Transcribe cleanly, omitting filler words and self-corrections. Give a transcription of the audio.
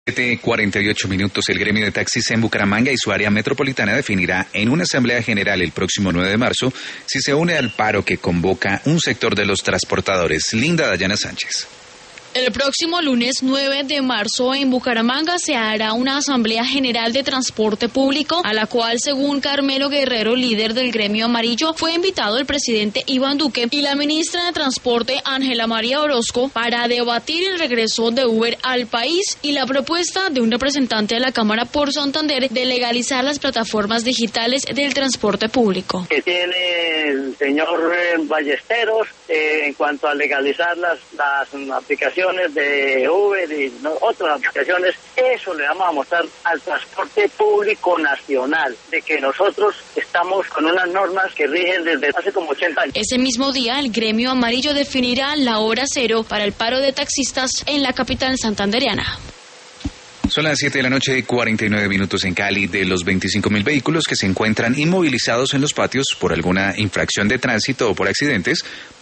7:48. El gremio de taxis en Bucaramanga y su área metropolitana definirá en una asamblea general el próximo 9 de marzo si se une al paro que convoca un sector de los transportadores. Linda Dayana Sánchez. El próximo lunes 9 de marzo en Bucaramanga se hará una asamblea general de transporte público a la cual, según Carmelo Guerrero, líder del gremio amarillo, fue invitado el presidente Iván Duque y la ministra de Transporte Ángela María Orozco para debatir el regreso de Uber al país y la propuesta de un representante de la Cámara por Santander de legalizar las plataformas digitales del transporte público. Que tiene el señor Ballesteros en cuanto a legalizar las aplicaciones de Uber y otras aplicaciones, eso le vamos a mostrar al transporte público nacional, de que nosotros estamos con unas normas que rigen desde hace como 80 años. Ese mismo día, el gremio amarillo definirá la hora cero para el paro de taxistas en la capital santandereana. Son las 7:49 en Cali. De los 25.000 vehículos que se encuentran inmovilizados en los patios por alguna infracción de tránsito o por accidentes,